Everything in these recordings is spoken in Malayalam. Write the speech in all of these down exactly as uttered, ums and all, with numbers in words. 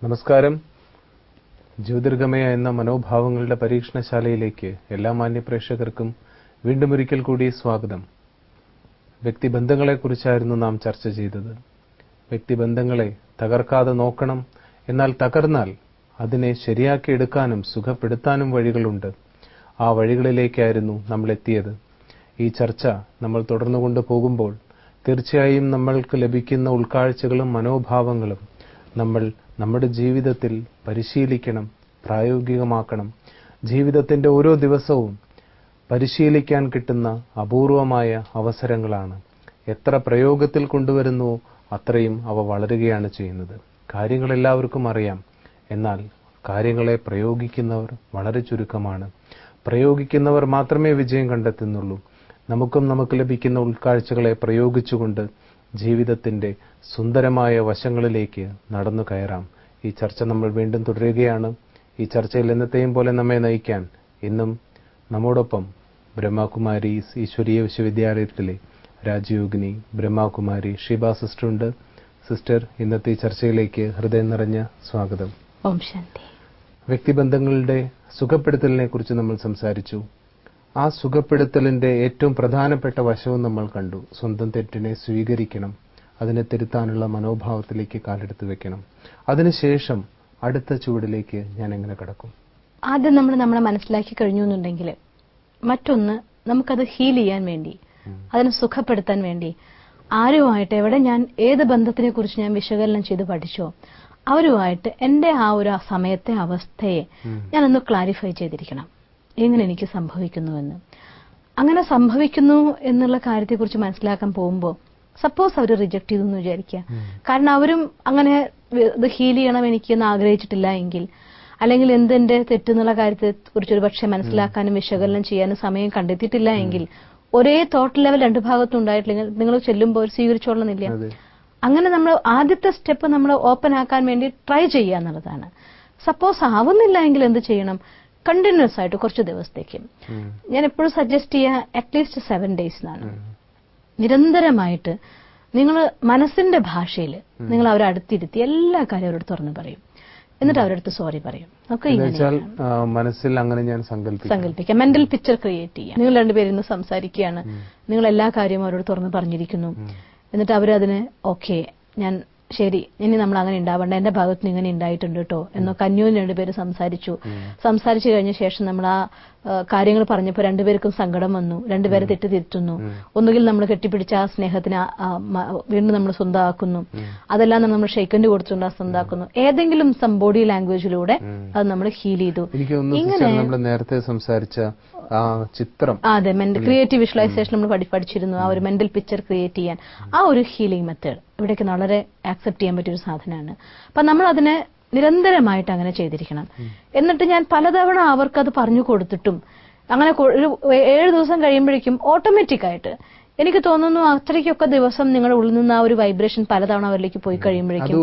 നമസ്കാരം. ജ്യോതിർഗമയ എന്ന മനോഭാവങ്ങളുടെ പരീക്ഷണശാലയിലേക്ക് എല്ലാ മാന്യപ്രേക്ഷകർക്കും വീണ്ടും ഒരിക്കൽ കൂടി സ്വാഗതം. വ്യക്തിബന്ധങ്ങളെക്കുറിച്ചായിരുന്നു നാം ചർച്ച ചെയ്തത്. വ്യക്തിബന്ധങ്ങളെ തകർക്കാതെ നോക്കണം, എന്നാൽ തകർന്നാൽ അതിനെ ശരിയാക്കിയെടുക്കാനും സുഖപ്പെടുത്താനും വഴികളുണ്ട്. ആ വഴികളിലേക്കായിരുന്നു നമ്മൾ എത്തിയത്. ഈ ചർച്ച നമ്മൾ തുടർന്നുകൊണ്ട് പോകുമ്പോൾ തീർച്ചയായും നമ്മൾക്ക് ലഭിക്കുന്ന ഉൾക്കാഴ്ചകളും മനോഭാവങ്ങളും നമ്മൾ നമ്മുടെ ജീവിതത്തിൽ പരിശീലിക്കണം, പ്രായോഗികമാക്കണം. ജീവിതത്തിന്റെ ഓരോ ദിവസവും പരിശീലിക്കാൻ കിട്ടുന്ന അപൂർവമായ അവസരങ്ങളാണ്. എത്ര പ്രയോഗത്തിൽ കൊണ്ടുവരുന്നുവോ അത്രയും അവ വളരുകയാണ് ചെയ്യുന്നത്. കാര്യങ്ങൾ എല്ലാവർക്കും അറിയാം, എന്നാൽ കാര്യങ്ങളെ പ്രയോഗിക്കുന്നവർ വളരെ ചുരുക്കമാണ്. പ്രയോഗിക്കുന്നവർ മാത്രമേ വിജയം കണ്ടെത്തുന്നുള്ളൂ. നമുക്കും നമുക്ക് ലഭിക്കുന്ന ഉൾക്കാഴ്ചകളെ പ്രയോഗിച്ചുകൊണ്ട് ജീവിതത്തിന്റെ സുന്ദരമായ വശങ്ങളിലേക്ക് നടന്നു കയറാം. ഈ ചർച്ച നമ്മൾ വീണ്ടും തുടരുകയാണ്. ഈ ചർച്ചയിൽ എന്നത്തെയും പോലെ നമ്മെ നയിക്കാൻ ഇന്നും നമ്മോടൊപ്പം ബ്രഹ്മകുമാരി ഈശ്വരീയ വിശ്വവിദ്യാലയത്തിലെ രാജയോഗിനി ബ്രഹ്മകുമാരി ഷീബ സിസ്റ്റർ ഉണ്ട്. സിസ്റ്റർ, ഇന്നത്തെ ചർച്ചയിലേക്ക് ഹൃദയം നിറഞ്ഞ സ്വാഗതം. ഓം ശാന്തി. വ്യക്തിബന്ധങ്ങളുടെ സുഖപ്പെടുത്തലിനെ കുറിച്ച് നമ്മൾ സംസാരിച്ചു. ആ സുഖപ്പെടുത്തലിന്റെ ഏറ്റവും പ്രധാനപ്പെട്ട വശവും നമ്മൾ കണ്ടു. സ്വന്തം തെറ്റിനെ സ്വീകരിക്കണം, അതിനെ തിരുത്താനുള്ള മനോഭാവത്തിലേക്ക് കാലെടുത്ത് വെക്കണം. അതിനുശേഷം അടുത്ത ചുവടിലേക്ക് ഞാൻ എങ്ങനെ കടക്കും? ആദ്യം നമ്മൾ നമ്മളെ മനസ്സിലാക്കി കഴിഞ്ഞു എന്നുണ്ടെങ്കിൽ മറ്റൊന്ന്, നമുക്കത് ഹീൽ ചെയ്യാൻ വേണ്ടി, അതിനെ സുഖപ്പെടുത്താൻ വേണ്ടി ആരുമായിട്ട് എവിടെ ഞാൻ ഏത് ബന്ധത്തിനെ കുറിച്ച് ഞാൻ വിശകലനം ചെയ്ത് പഠിച്ചോ അവരുമായിട്ട് എന്റെ ആ ഒരു സമയത്തെ അവസ്ഥയെ ഞാനൊന്ന് ക്ലാരിഫൈ ചെയ്തിരിക്കണം. എങ്ങനെ എനിക്ക് സംഭവിക്കുന്നുവെന്ന്. അങ്ങനെ സംഭവിക്കുന്നു എന്നുള്ള കാര്യത്തെക്കുറിച്ച് മനസ്സിലാക്കാൻ പോകുമ്പോൾ സപ്പോസ് അവർ റിജക്ട് ചെയ്തു എന്ന് വിചാരിക്കുക. കാരണം അവരും അങ്ങനെ ഇത് ഹീൽ ചെയ്യണം എനിക്കെന്ന് ആഗ്രഹിച്ചിട്ടില്ല എങ്കിൽ, അല്ലെങ്കിൽ എന്തെന്റെ തെറ്റെന്നുള്ള കാര്യത്തെ കുറിച്ച് ഒരു പക്ഷെ മനസ്സിലാക്കാനും വിശകലനം ചെയ്യാനും സമയം കണ്ടെത്തിയിട്ടില്ല എങ്കിൽ, ഒരേ തോട്ട് ലെവൽ രണ്ടു ഭാഗത്തും ഉണ്ടായിട്ടില്ലെങ്കിൽ നിങ്ങൾ ചെല്ലുമ്പോൾ സ്വീകരിച്ചോളന്നില്ല. അങ്ങനെ നമ്മൾ ആദ്യത്തെ സ്റ്റെപ്പ് നമ്മൾ ഓപ്പൺ ആക്കാൻ വേണ്ടി ട്രൈ ചെയ്യുക എന്നുള്ളതാണ്. സപ്പോസ് ആവുന്നില്ല എങ്കിൽ എന്ത് ചെയ്യണം? കണ്ടിന്യൂസ് ആയിട്ട് കുറച്ച് ദിവസത്തേക്ക് ഞാൻ എപ്പോഴും സജസ്റ്റ് ചെയ്യുക അറ്റ്ലീസ്റ്റ് സെവൻ ഡേയ്സ് എന്നാണ്. നിരന്തരമായിട്ട് നിങ്ങൾ മനസ്സിന്റെ ഭാഷയിൽ നിങ്ങൾ അവരെ അടുത്തിരുത്തി എല്ലാ കാര്യം അവരോട് തുറന്നു പറയും. എന്നിട്ട് അവരുടെ അടുത്ത് സോറി പറയും. ഒക്കെ മനസ്സിൽ അങ്ങനെ ഞാൻ സങ്കല്പിക്കാം. മെന്റൽ പിക്ചർ ക്രിയേറ്റ് ചെയ്യാം. നിങ്ങൾ രണ്ടുപേരും ഇന്ന് സംസാരിക്കുകയാണ്, നിങ്ങൾ എല്ലാ കാര്യവും അവരോട് തുറന്ന് പറഞ്ഞിരിക്കുന്നു. എന്നിട്ട് അവരതിന് ഓക്കെ, ഞാൻ ശരി, ഇനി നമ്മൾ അങ്ങനെ ഉണ്ടാവണ്ട, എന്റെ ഭാഗത്തുനിന്ന് ഇങ്ങനെ ഉണ്ടായിട്ടുണ്ട് കേട്ടോ എന്നൊക്കെ അന്യോന്യം രണ്ടുപേര് സംസാരിച്ചു. സംസാരിച്ചു കഴിഞ്ഞ ശേഷം നമ്മൾ ആ കാര്യങ്ങൾ പറഞ്ഞപ്പോൾ രണ്ടുപേർക്കും സങ്കടം വന്നു, രണ്ടുപേരെ തെറ്റ് തിരുത്തുന്നു. ഒന്നുകിൽ നമ്മൾ കെട്ടിപ്പിടിച്ച ആ സ്നേഹത്തിന് വീണ്ടും നമ്മൾ സ്വന്തമാക്കുന്നു, അതെല്ലാം നമ്മൾ ഷെയ്ക്കൻഡ് കൊടുത്തുകൊണ്ട് ആ സ്വന്തമാക്കുന്നു. ഏതെങ്കിലും സം ബോഡി ലാംഗ്വേജിലൂടെ അത് നമ്മൾ ഹീൽ ചെയ്തു. ഇങ്ങനെ നേരത്തെ സംസാരിച്ച ചിത്രം, അതെ, മെന്റൽ ക്രിയേറ്റീവ് വിഷ്വലൈസേഷൻ നമ്മൾ പഠിച്ചിരുന്നു. ആ ഒരു മെന്റൽ പിക്ചർ ക്രിയേറ്റ് ചെയ്യാൻ ആ ഒരു ഹീലിംഗ് മെത്തേഡ് ഇവിടേക്ക് വളരെ ആക്സെപ്റ്റ് ചെയ്യാൻ പറ്റിയൊരു സാധനമാണ്. അപ്പൊ നമ്മൾ അതിനെ നിരന്തരമായിട്ട് അങ്ങനെ ചെയ്തിരിക്കണം. എന്നിട്ട് ഞാൻ പലതവണ അവർക്കത് പറഞ്ഞു കൊടുത്തിട്ടും അങ്ങനെ ഒരു ഏഴ് ദിവസം കഴിയുമ്പോഴേക്കും ഓട്ടോമാറ്റിക് ആയിട്ട് എനിക്ക് തോന്നുന്നു അത്രയ്ക്കൊക്കെ ദിവസം നിങ്ങളുടെ ഉള്ളിൽ നിന്ന് ആ ഒരു വൈബ്രേഷൻ പലതവണ അവരിലേക്ക് പോയി കഴിയുമ്പോഴേക്കും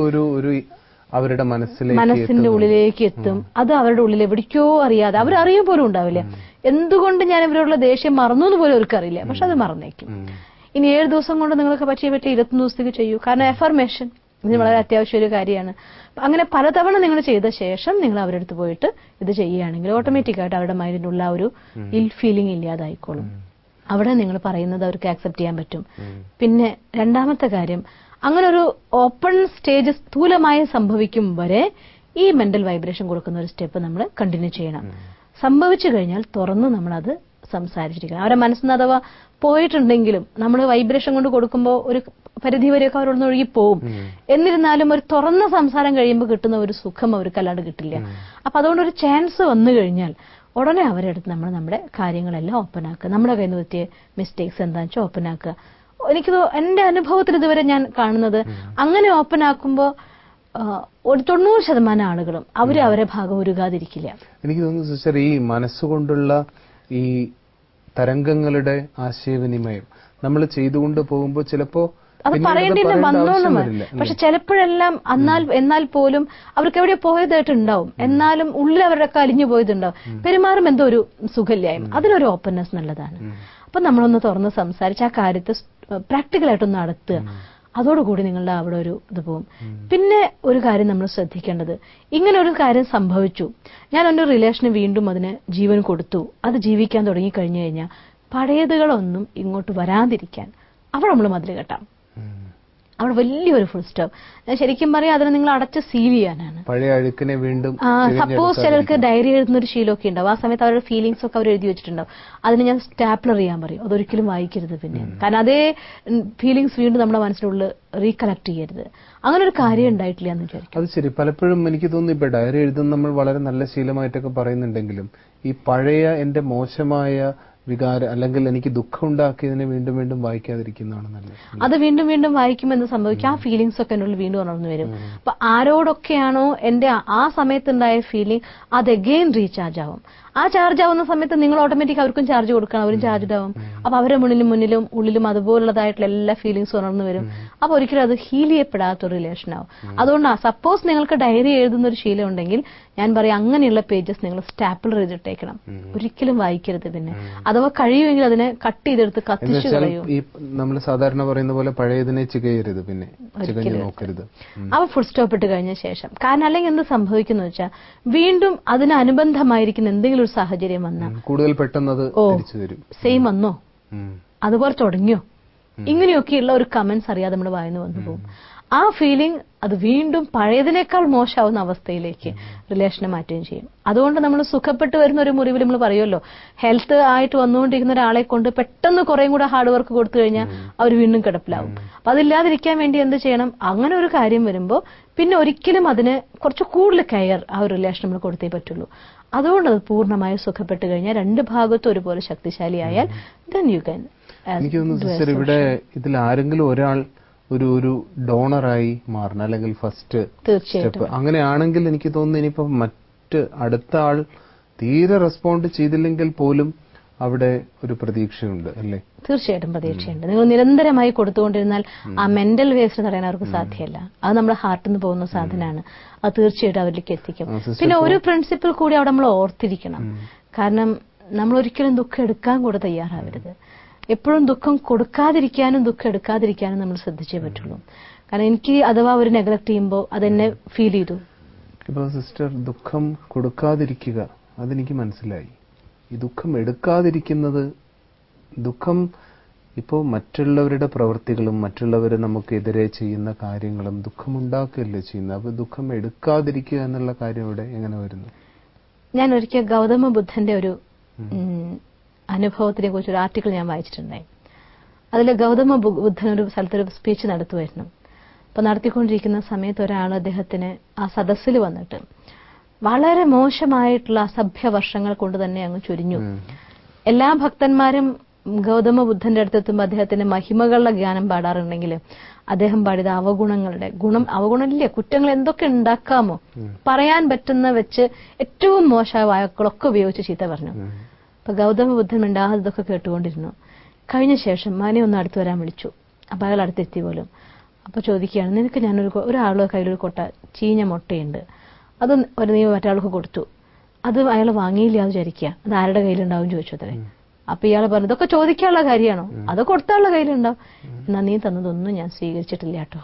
അവരുടെ മനസ്സിന്റെ ഉള്ളിലേക്ക് എത്തും. അത് അവരുടെ ഉള്ളിൽ എവിടേക്കോ അറിയാതെ അവരറിയ പോലും ഉണ്ടാവില്ല. എന്തുകൊണ്ട് ഞാൻ ഇവരോടുള്ള ദേഷ്യം മറന്നു എന്ന് പോലും അവർക്കറിയില്ല. പക്ഷെ അത് മറന്നേക്കും. ഇനി ഏഴ് ദിവസം കൊണ്ട് നിങ്ങൾക്ക് പറ്റിയ പറ്റിയ ഇരുപത്തൊന്ന് ദിവസത്തേക്ക് ചെയ്യൂ. കാരണം എഫർമേഷൻ ഇത് വളരെ അത്യാവശ്യ ഒരു കാര്യമാണ്. അങ്ങനെ പലതവണ നിങ്ങൾ ചെയ്ത ശേഷം നിങ്ങൾ അവരുടെ അടുത്ത് പോയിട്ട് ഇത് ചെയ്യുകയാണെങ്കിൽ ഓട്ടോമാറ്റിക് ആയിട്ട് അവരുടെ മൈൻഡിലുള്ള ആ ഒരു ഇൽ ഫീലിംഗ് ഇല്ലാതായിക്കോളും. അവിടെ നിങ്ങൾ പറയുന്നത് അവർക്ക് ആക്സെപ്റ്റ് ചെയ്യാൻ പറ്റും. പിന്നെ രണ്ടാമത്തെ കാര്യം, അങ്ങനെ ഒരു ഓപ്പൺ സ്റ്റേജ് സ്ഥൂലമായി സംഭവിക്കും വരെ ഈ മെന്റൽ വൈബ്രേഷൻ കൊടുക്കുന്ന ഒരു സ്റ്റെപ്പ് നമ്മൾ കണ്ടിന്യൂ ചെയ്യണം. സംഭവിച്ചു കഴിഞ്ഞാൽ തുറന്ന് നമ്മളത് സംസാരിച്ചിരിക്കണം. അവരുടെ മനസ്സിന് അഥവാ പോയിട്ടുണ്ടെങ്കിലും നമ്മൾ വൈബ്രേഷൻ കൊണ്ട് കൊടുക്കുമ്പോൾ ഒരു പരിധി വരെയൊക്കെ അവരോടൊന്ന് ഒഴുകി പോവും. എന്നിരുന്നാലും ഒരു തുറന്ന സംസാരം കഴിയുമ്പോൾ കിട്ടുന്ന ഒരു സുഖം അവർക്ക് അല്ലാണ്ട് കിട്ടില്ല. അപ്പൊ അതുകൊണ്ട് ഒരു ചാൻസ് വന്നു കഴിഞ്ഞാൽ ഉടനെ അവരുടെ അടുത്ത് നമ്മൾ നമ്മുടെ കാര്യങ്ങളെല്ലാം ഓപ്പൺ ആക്കുക. നമ്മുടെ കയ്യിൽ നിന്ന് പറ്റിയ മിസ്റ്റേക്സ് എന്താണെന്ന് വെച്ചാൽ ഓപ്പൺ ആക്കുക. എനിക്ക് എന്റെ അനുഭവത്തിൽ ഇതുവരെ ഞാൻ കാണുന്നത് അങ്ങനെ ഓപ്പൺ ആക്കുമ്പോൾ ഒരു തൊണ്ണൂറ് ശതമാനം ആളുകളും അവര് അവരെ ഭാഗം ഒരുകാതിരിക്കില്ല. എനിക്ക് തോന്നുന്നു സിസ്റ്റർ, ഈ മനസ്സുകൊണ്ടുള്ള ഈ തരംഗങ്ങളുടെ ആശയവിനിമയം നമ്മൾ ചെയ്തുകൊണ്ട് പോകുമ്പോൾ ചിലപ്പോ അത് പറയേണ്ടില്ല, വന്നോളും. പക്ഷെ ചിലപ്പോഴെല്ലാം എന്നാൽ എന്നാൽ പോലും അവർക്ക് എവിടെ പോയതായിട്ടുണ്ടാവും, എന്നാലും ഉള്ളിൽ അവരുടെ അലിഞ്ഞു പോയതുണ്ടാവും. പെരുമാറും എന്തോ ഒരു സുഖമില്ലായ്മ, അതിനൊരു ഓപ്പൺനെസ് നല്ലതാണ്. അപ്പൊ നമ്മളൊന്ന് തുറന്ന് സംസാരിച്ച് ആ കാര്യത്തെ പ്രാക്ടിക്കലായിട്ടൊന്ന് നടത്തുക. അതോടുകൂടി നിങ്ങളുടെ അവിടെ ഒരു ഇത് പോകും. പിന്നെ ഒരു കാര്യം നമ്മൾ ശ്രദ്ധിക്കേണ്ടത്, ഇങ്ങനെ ഒരു കാര്യം സംഭവിച്ചു, ഞാൻ എൻ്റെ റിലേഷന് വീണ്ടും അതിന് ജീവൻ കൊടുത്തു, അത് ജീവിക്കാൻ തുടങ്ങി കഴിഞ്ഞു കഴിഞ്ഞാൽ പഴയതുകളൊന്നും ഇങ്ങോട്ട് വരാതിരിക്കാൻ അവിടെ നമ്മൾ മതിൽ കെട്ടാം. അവിടെ വലിയൊരു ഫുൾ സ്റ്റോപ്പ്. ഞാൻ ശരിക്കും പറയാം, അതിനെ നിങ്ങൾ അടച്ച് സീൽ ചെയ്യാനാണ്. പഴയ അഴുക്കിനെ വീണ്ടും സപ്പോസ് ചിലർക്ക് ഡയറി എഴുതുന്ന ഒരു ശീലമൊക്കെ ഉണ്ടാവും. ആ സമയത്ത് അവരുടെ ഫീലിംഗ്സ് ഒക്കെ അവർ എഴുതി വെച്ചിട്ടുണ്ടാവും. അതിന് ഞാൻ സ്റ്റാപ്ലർ ചെയ്യാൻ പറയും. അതൊരിക്കലും വായിക്കരുത് പിന്നെ. കാരണം അതേ ഫീലിംഗ്സ് വീണ്ടും നമ്മുടെ മനസ്സിനുള്ളിൽ റീകളക്ട് ചെയ്യരുത്. അങ്ങനെ ഒരു കാര്യം ഉണ്ടായിട്ടില്ല എന്ന് വിചാരിക്കും. അത് ശരി. പലപ്പോഴും എനിക്ക് തോന്നുന്നു ഇപ്പൊ ഡയറി എഴുതുന്ന നമ്മൾ വളരെ നല്ല ശീലമായിട്ടൊക്കെ പറയുന്നുണ്ടെങ്കിലും ഈ പഴയ എന്റെ മോശമായ വികാരം അല്ലെങ്കിൽ എനിക്ക് ദുഃഖം ഉണ്ടാക്കിയതിനെ വീണ്ടും വീണ്ടും വായിക്കാതിരിക്കുന്നതാണ് നല്ലത്. അത് വീണ്ടും വീണ്ടും വായിക്കുമെന്ന് സംഭവിക്കും. ആ ഫീലിംഗ്സ് ഒക്കെ എന്നുള്ളിൽ വീണ്ടും ഉണർന്നു വരും. അപ്പൊ ആരോടൊക്കെയാണോ എന്റെ ആ സമയത്തുണ്ടായ ഫീലിംഗ് അത് അഗെയിൻ റീചാർജ് ആവും. ആ ചാർജ് ആവുന്ന സമയത്ത് നിങ്ങൾ ഓട്ടോമാറ്റിക് അവർക്കും ചാർജ് കൊടുക്കണം, അവരും ചാർജ് ആവും. അപ്പൊ അവരുടെ മുന്നിലും മുന്നിലും ഉള്ളിലും അതുപോലുള്ളതായിട്ടുള്ള എല്ലാ ഫീലിംഗ്സും ഉണർന്നു വരും. അപ്പൊ ഒരിക്കലും അത് ഹീൽ ചെയ്യപ്പെടാത്ത ഒരു റിലേഷൻ ആവും. അതുകൊണ്ടാണ് സപ്പോസ് നിങ്ങൾക്ക് ഡയറി എഴുതുന്ന ഒരു ശീലം ഉണ്ടെങ്കിൽ ഞാൻ പറയാം, അങ്ങനെയുള്ള പേജസ് നിങ്ങൾ സ്റ്റാപ്പിളർ ചെയ്തിട്ടേക്കണം. ഒരിക്കലും വായിക്കരുത്. പിന്നെ അഥവാ കഴിയുമെങ്കിൽ അതിനെ കട്ട് ചെയ്തെടുത്ത് കത്തിച്ചു കളയൂ. ഈ നമ്മൾ സാധാരണ പറയുന്ന പോലെ പഴയതിനെ ചികയരുത്, പിന്നെ നോക്കരുത്. അവ ഫുൾ സ്റ്റോപ്പ് ഇട്ട് കഴിഞ്ഞ ശേഷം. കാരണം അല്ലെങ്കിൽ എന്ത് സംഭവിക്കുന്നു വെച്ചാൽ വീണ്ടും അതിനനുബന്ധമായിരിക്കുന്ന എന്തെങ്കിലും ഒരു സാഹചര്യം വന്നാൽ കൂടുതൽ പെട്ടെന്ന് സെയിം വന്നോ, അതുപോലെ തുടങ്ങിയോ, ഇങ്ങനെയൊക്കെയുള്ള ഒരു കമന്റ്സ് അറിയാതെ നമ്മുടെ വായിന്ന് വന്നു പോകും. ആ ഫീലിംഗ് അത് വീണ്ടും പഴയതിനേക്കാൾ മോശമാവുന്ന അവസ്ഥയിലേക്ക് റിലേഷനെ മാറ്റുകയും ചെയ്യും. അതുകൊണ്ട് നമ്മൾ സുഖപ്പെട്ട് വരുന്ന ഒരു മുറിവിൽ നമ്മൾ പറയുമല്ലോ, ഹെൽത്ത് ആയിട്ട് വന്നുകൊണ്ടിരിക്കുന്ന ഒരാളെ കൊണ്ട് പെട്ടെന്ന് കുറേയും കൂടെ ഹാർഡ് വർക്ക് കൊടുത്തു കഴിഞ്ഞാൽ അവർ വീണ്ടും കിടപ്പിലാവും. അപ്പൊ അതില്ലാതിരിക്കാൻ വേണ്ടി എന്ത് ചെയ്യണം? അങ്ങനെ ഒരു കാര്യം വരുമ്പോൾ പിന്നെ ഒരിക്കലും അതിന് കുറച്ച് കൂടുതൽ കെയർ ആ ഒരു റിലേഷൻ നമ്മൾ കൊടുത്തേ പറ്റുള്ളൂ. അതുകൊണ്ട് അത് പൂർണ്ണമായും സുഖപ്പെട്ട് കഴിഞ്ഞാൽ രണ്ട് ഭാഗത്തും ഒരുപോലെ ശക്തിശാലിയായാൽ then you can. എനിക്ക് തോന്നുന്നു സിസ്റ്റർ, ഇവിടെ ഇതിൽ ആരെങ്കിലും ഒരാൾ ഒരു ഒരു ഡോണറായി മാറണം, അല്ലെങ്കിൽ ഫസ്റ്റ് സ്റ്റെപ്പ് അങ്ങനെയാണെങ്കിൽ എനിക്ക് തോന്നുന്നു ഇനിയിപ്പോ മറ്റ് അടുത്ത ആൾ തീരെ റെസ്പോണ്ട് ചെയ്തില്ലെങ്കിൽ പോലും അവിടെ ഒരു പ്രതീക്ഷയുണ്ട്, അല്ലേ? തീർച്ചയായിട്ടും പ്രതീക്ഷയുണ്ട്. നിങ്ങൾ നിരന്തരമായി കൊടുത്തുകൊണ്ടിരുന്നാൽ ആ മെന്റൽ വേസ്റ്റ് എന്ന് പറയാൻ അവർക്ക് സാധ്യമല്ല. അത് നമ്മുടെ ഹാർട്ടിൽ നിന്ന് പോകുന്ന സാധനമാണ്. അത് തീർച്ചയായിട്ടും അവരിലേക്ക് എത്തിക്കും. പിന്നെ ഒരു പ്രിൻസിപ്പിൾ കൂടി അവിടെ നമ്മൾ ഓർത്തിരിക്കണം. കാരണം നമ്മൾ ഒരിക്കലും ദുഃഖം എടുക്കാൻ കൂടെ തയ്യാറാവരുത്. എപ്പോഴും ദുഃഖം കൊടുക്കാതിരിക്കാനും ദുഃഖം എടുക്കാതിരിക്കാനും നമ്മൾ ശ്രദ്ധിച്ചേ പറ്റുള്ളൂ. കാരണം എനിക്ക് അഥവാ ഒരു നെഗ്ലക്ട് ചെയ്യുമ്പോൾ അതെന്നെ ഫീൽ ചെയ്തു. ഇപ്പൊ സിസ്റ്റർ ദുഃഖം കൊടുക്കാതിരിക്കുക, അതെനിക്ക് മനസ്സിലായി. ഈ ദുഃഖം എടുക്കാതിരിക്കുന്നത്, ദുഃഖം ഇപ്പോൾ മറ്റുള്ളവരുടെ പ്രവൃത്തികളും മറ്റുള്ളവർ നമുക്കെതിരെ ചെയ്യുന്ന കാര്യങ്ങളും ദുഃഖമുണ്ടാക്കുകയല്ലേ ചെയ്യുന്നത്. അപ്പൊ ദുഃഖം എടുക്കാതിരിക്കുക എന്നുള്ള കാര്യം ഇവിടെ എങ്ങനെ വരുന്നു? ഞാൻ ഒരിക്കൽ ഗൗതമ ബുദ്ധന്റെ ഒരു അനുഭവത്തിനെ കുറിച്ച് ഒരു ആർട്ടിക്കിൾ ഞാൻ വായിച്ചിട്ടുണ്ടായി. അതിൽ ഗൗതമ ബുദ്ധൻ ഒരു സ്ഥലത്തൊരു സ്പീച്ച് നടത്തുമായിരുന്നു. അപ്പൊ നടത്തിക്കൊണ്ടിരിക്കുന്ന സമയത്ത് ഒരാൾ അദ്ദേഹത്തിന് ആ സദസ്സിൽ വന്നിട്ട് വളരെ മോശമായിട്ടുള്ള അസഭ്യ വർഷങ്ങൾ കൊണ്ട് തന്നെ അങ്ങ് ചൊരിഞ്ഞു. എല്ലാ ഭക്തന്മാരും ഗൗതമ ബുദ്ധന്റെ അടുത്തെത്തുമ്പോൾ അദ്ദേഹത്തിന്റെ മഹിമകളുടെ ജ്ഞാനം പാടാറുണ്ടെങ്കിൽ അദ്ദേഹം പാടിയത് അവഗുണങ്ങളുടെ ഗുണം അവഗുണമില്ല കുറ്റങ്ങൾ എന്തൊക്കെ ഉണ്ടാക്കാമോ പറയാൻ പറ്റുന്ന വെച്ച് ഏറ്റവും മോശമായ വാക്കുകളൊക്കെ ഉപയോഗിച്ച് ചീത്ത പറഞ്ഞു. അപ്പൊ ഗൗതമ ബുദ്ധൻ മിണ്ടാതെ ഇതൊക്കെ കേട്ടുകൊണ്ടിരുന്നു. കഴിഞ്ഞ ശേഷം മനെ ഒന്ന് അടുത്ത് വരാൻ വിളിച്ചു. അപ്പൊ അയാൾ അടുത്തെത്തി പോലും. അപ്പൊ ചോദിക്കുകയാണ്, നിനക്ക് ഞാനൊരു ഒരാളുടെ കയ്യിലൊരു കൊട്ട ചീഞ്ഞ മുട്ടയുണ്ട്, അത് ഒരു നീ മറ്റാൾക്ക് കൊടുത്തു, അത് അയാൾ വാങ്ങിയില്ല എന്ന് വിചാരിക്കുക, അത് ആരുടെ കയ്യിലുണ്ടാവും ചോദിച്ചു അത്രേ. അപ്പൊ ഇയാൾ പറഞ്ഞു, ഇതൊക്കെ ചോദിക്കാനുള്ള കാര്യമാണോ, അത് കൊടുത്താനുള്ള കയ്യിലുണ്ടാവും, എന്നാ നീ തന്നതൊന്നും ഞാൻ സ്വീകരിച്ചിട്ടില്ല കേട്ടോ.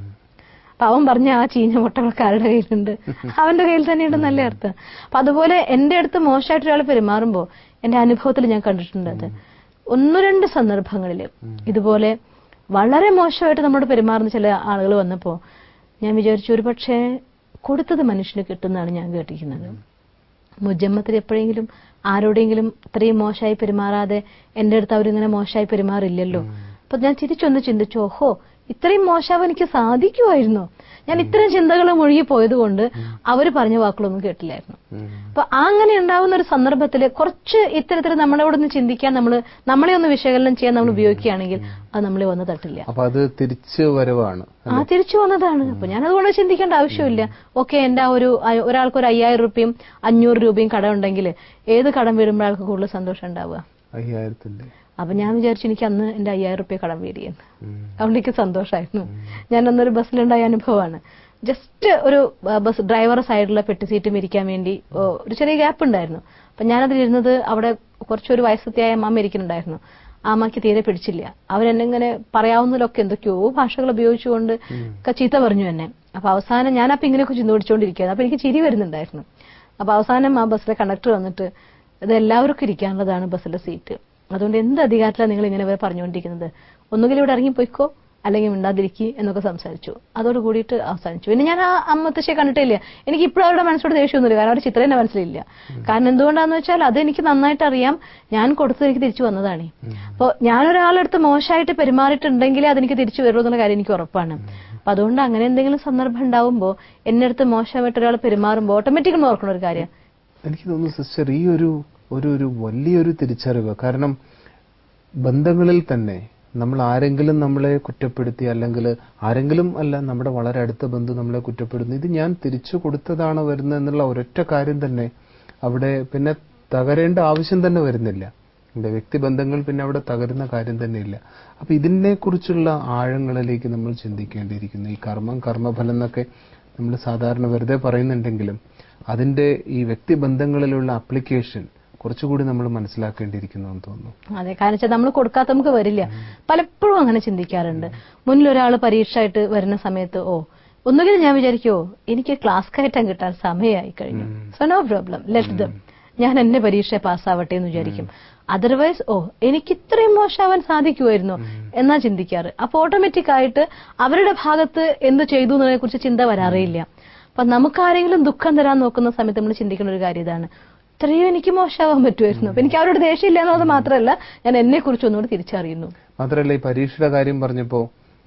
അപ്പൊ അവൻ പറഞ്ഞ ആ ചീഞ്ഞ മുട്ടകളൊക്കെ ആരുടെ കയ്യിലുണ്ട്, അവന്റെ കയ്യിൽ തന്നെയുണ്ട് നല്ല അർത്ഥം. അപ്പൊ അതുപോലെ എന്റെ അടുത്ത് മോശമായിട്ട് ഒരാൾ പെരുമാറുമ്പോ എന്റെ അനുഭവത്തിൽ ഞാൻ കണ്ടിട്ടുണ്ട്. അത് ഒന്നു രണ്ട് സന്ദർഭങ്ങളിൽ ഇതുപോലെ വളരെ മോശമായിട്ട് നമ്മോട് പെരുമാറുന്ന ചില ആളുകൾ വന്നപ്പോ ഞാൻ വിചാരിച്ചു ഒരു പക്ഷേ കൊടുത്തത് മനുഷ്യന് കിട്ടുന്നതാണ് ഞാൻ കേട്ടിരിക്കുന്നത്. മുജമ്മത്തിൽ എപ്പോഴെങ്കിലും ആരോടെങ്കിലും ഇത്രയും മോശമായി പെരുമാറാതെ എന്റെ അടുത്ത് അവരിങ്ങനെ മോശമായി പെരുമാറില്ലല്ലോ. അപ്പൊ ഞാൻ തിരിച്ചൊന്ന് ചിന്തിച്ചു, ഓഹോ ഇത്രയും മോശമാവാൻ എനിക്ക് സാധിക്കുമായിരുന്നോ, ഞാൻ ഇത്രയും ചിന്തകൾ മുഴുകി പോയത് കൊണ്ട് അവർ പറഞ്ഞ വാക്കുകളൊന്നും കേട്ടില്ലായിരുന്നു. അപ്പൊ അങ്ങനെ ഉണ്ടാവുന്ന ഒരു സന്ദർഭത്തിൽ കുറച്ച് ഇത്തരത്തിൽ നമ്മളോട് ഒന്ന് ചിന്തിക്കാൻ, നമ്മൾ നമ്മളെ ഒന്ന് വിശകലനം ചെയ്യാൻ നമ്മൾ ഉപയോഗിക്കുകയാണെങ്കിൽ അത് നമ്മളെ വന്ന് തട്ടില്ല. അപ്പൊ അത് തിരിച്ചു വരവാണ്, ആ തിരിച്ചു വന്നതാണ്. അപ്പൊ ഞാൻ അതുകൊണ്ട് ചിന്തിക്കേണ്ട ആവശ്യമില്ല. ഓക്കെ, എന്റെ ആ ഒരു ഒരാൾക്ക് ഒരു അയ്യായിരം രൂപയും അഞ്ഞൂറ് രൂപയും കടം ഉണ്ടെങ്കിൽ ഏത് കടം വീടുമ്പോൾ ആൾക്ക് കൂടുതൽ സന്തോഷം ഉണ്ടാവുക? അയ്യായിരത്തിന്റെ. അപ്പൊ ഞാൻ വിചാരിച്ചു എനിക്ക് അന്ന് എന്റെ അയ്യായിരം റുപ്യ കടം വീടിയെന്ന്. അതുകൊണ്ട് എനിക്ക് സന്തോഷമായിരുന്നു. ഞാൻ അന്നൊരു ബസ്സിലുണ്ടായ അനുഭവമാണ്. ജസ്റ്റ് ഒരു ബസ് ഡ്രൈവർ സൈഡിലുള്ള പെട്ടി സീറ്റും ഇരിക്കാൻ വേണ്ടി ഒരു ചെറിയ ഗ്യാപ്പ് ഉണ്ടായിരുന്നു. അപ്പൊ ഞാനതിലിരുന്നത് അവിടെ കുറച്ചൊരു വയസ്സത്തിയായ അമ്മ ഇരിക്കുന്നുണ്ടായിരുന്നു. ആ അമ്മയ്ക്ക് തീരെ പിടിച്ചില്ല. അവരെന്നെങ്ങനെ പറയാവുന്നതിലൊക്കെ എന്തൊക്കെയോ ഭാഷകൾ ഉപയോഗിച്ചുകൊണ്ട് ചീത്ത പറഞ്ഞു എന്നെ. അപ്പൊ അവസാനം ഞാനപ്പോ ഇങ്ങനെയൊക്കെ ചിന്തിച്ചുകൊണ്ടിരിക്കുകയാണ്. അപ്പൊ എനിക്ക് ചിരി വരുന്നുണ്ടായിരുന്നു. അപ്പൊ അവസാനം ആ ബസ്സിലെ കണ്ടക്ടർ വന്നിട്ട്, ഇത് എല്ലാവർക്കും ഇരിക്കാനുള്ളതാണ് ബസ്സിലെ സീറ്റ്, അതുകൊണ്ട് എന്ത് അധികാരത്തിലാണ് നിങ്ങൾ ഇങ്ങനെ ഇവരെ പറഞ്ഞുകൊണ്ടിരിക്കുന്നത്, ഒന്നുകിൽ ഇവിടെ ഇറങ്ങിപ്പോയിക്കോ അല്ലെങ്കിൽ മിണ്ടാതിരിക്കുക എന്നൊക്കെ സംസാരിച്ചു. അതോട് കൂടിയിട്ട് അവസാനിച്ചു. പിന്നെ ഞാൻ ആ അമ്മത്തശ്ശിയെ കണ്ടിട്ടില്ല. എനിക്ക് ഇപ്പോഴും അവരുടെ മനസ്സോട് ദേഷ്യമൊന്നുമില്ല, കാരണം അവരുടെ ചിത്രം എന്നെ മനസ്സിലില്ല. കാരണം എന്തുകൊണ്ടാന്ന് വെച്ചാൽ അത് എനിക്ക് നന്നായിട്ട് അറിയാം, ഞാൻ കൊടുത്തത് എനിക്ക് തിരിച്ചു വന്നതാണ്. അപ്പോൾ ഞാനൊരാളെടുത്ത് മോശമായിട്ട് പെരുമാറിയിട്ടുണ്ടെങ്കിലേ അതെനിക്ക് തിരിച്ചു വരുമോ എന്നുള്ള കാര്യം എനിക്ക് ഉറപ്പാണ്. അപ്പൊ അതുകൊണ്ട് അങ്ങനെ എന്തെങ്കിലും സന്ദർഭം ഉണ്ടാവുമ്പോൾ എന്നെ അടുത്ത് മോശമായിട്ട് ഒരാൾ പെരുമാറുമ്പോൾ ഓട്ടോമാറ്റിക്കലി ഓർക്കണ ഒരു കാര്യം. എനിക്ക് തോന്നുന്നു സിസ്റ്റർ, ഈ ഒരു ഒരു ഒരു വലിയൊരു തിരിച്ചറിവ്. കാരണം ബന്ധങ്ങളിൽ തന്നെ നമ്മൾ ആരെങ്കിലും നമ്മളെ കുറ്റപ്പെടുത്തി, അല്ലെങ്കിൽ ആരെങ്കിലും അല്ല, നമ്മുടെ വളരെ അടുത്ത ബന്ധു നമ്മളെ കുറ്റപ്പെടുന്നു, ഇത് ഞാൻ തിരിച്ചു കൊടുത്തതാണ് വരുന്നത് എന്നുള്ള ഒരൊറ്റ കാര്യം തന്നെ അവിടെ പിന്നെ തകരേണ്ട ആവശ്യം തന്നെ വരുന്നില്ല. എന്റെ വ്യക്തിബന്ധങ്ങൾ പിന്നെ അവിടെ തകരുന്ന കാര്യം തന്നെയില്ല. അപ്പൊ ഇതിനെക്കുറിച്ചുള്ള ആഴങ്ങളിലേക്ക് നമ്മൾ ചിന്തിക്കേണ്ടിയിരിക്കുന്നു. ഈ കർമ്മം കർമ്മഫലം എന്നൊക്കെ നമ്മൾ സാധാരണ വെറുതെ പറയുന്നുണ്ടെങ്കിലും അതിന്റെ ഈ വ്യക്തിബന്ധങ്ങളിലുള്ള ആപ്ലിക്കേഷൻ കുറച്ചുകൂടി നമ്മൾ മനസ്സിലാക്കേണ്ടിയിരിക്കുന്നു എന്ന് തോന്നുന്നു. അതെ, കാരണം വെച്ചാൽ നമ്മൾ കൊടുക്കാത്ത നമുക്ക് വരില്ല. പലപ്പോഴും അങ്ങനെ ചിന്തിക്കാറുണ്ട്. മുന്നിലൊരാൾ പരീക്ഷ ആയിട്ട് വരുന്ന സമയത്ത് ഓ ഒന്നുകിൽ ഞാൻ വിചാരിക്കുമോ എനിക്ക് ക്ലാസ് കയറ്റാൻ കിട്ടാൻ സമയമായി കഴിഞ്ഞു, so no problem, let them, ഞാൻ എന്നെ പരീക്ഷ പാസ്സാവട്ടെ എന്ന് വിചാരിക്കും. അതർവൈസ് ഓ എനിക്ക് ഇത്രയും മോശമാവാൻ സാധിക്കുമായിരുന്നോ എന്നാ ചിന്തിക്കാറ്. അപ്പൊ ഓട്ടോമാറ്റിക് ആയിട്ട് അവരുടെ ഭാഗത്ത് എന്ത് ചെയ്തു എന്നതിനെ കുറിച്ച് ചിന്ത വരാറേയില്ല. അപ്പൊ നമുക്ക് ആരെങ്കിലും ദുഃഖം തരാൻ നോക്കുന്ന സമയത്ത് നമ്മൾ ചിന്തിക്കുന്ന ഒരു കാര്യം ഇതാണ്, ഇത്രയും എനിക്ക് മോശമാവാൻ പറ്റുമായിരുന്നു. അപ്പൊ എനിക്ക് അവരോട് ദേഷ്യമില്ല എന്നത് മാത്രമല്ല, ഞാൻ എന്നെ കുറിച്ച് ഒന്നുകൂടി തിരിച്ചറിയുന്നു. മാത്രമല്ല ഈ പരീക്ഷയുടെ കാര്യം പറഞ്ഞപ്പോ